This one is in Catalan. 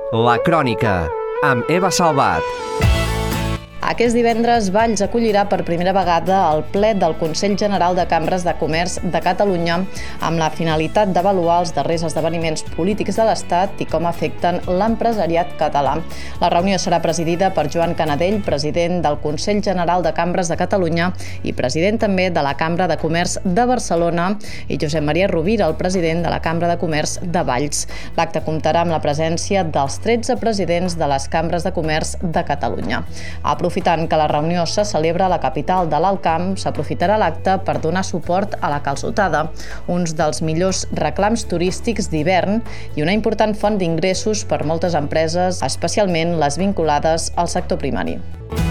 La Crònica, amb Eva Salvat. Aquest divendres, Valls acollirà per primera vegada el ple del Consell General de Cambres de Comerç de Catalunya amb la finalitat d'avaluar els darrers esdeveniments polítics de l'Estat i com afecten l'empresariat català. La reunió serà presidida per Joan Canadell, president del Consell General de Cambres de Catalunya i president també de la Cambra de Comerç de Barcelona, i Josep Maria Rovira, el president de la Cambra de Comerç de Valls. L'acte comptarà amb la presència dels 13 presidents de les Cambres de Comerç de Catalunya. Aprofitant que la reunió se celebra a la capital de l'Alt Camp, s'aprofitarà l'acte per donar suport a la calçotada, uns dels millors reclams turístics d'hivern i una important font d'ingressos per moltes empreses, especialment les vinculades al sector primari.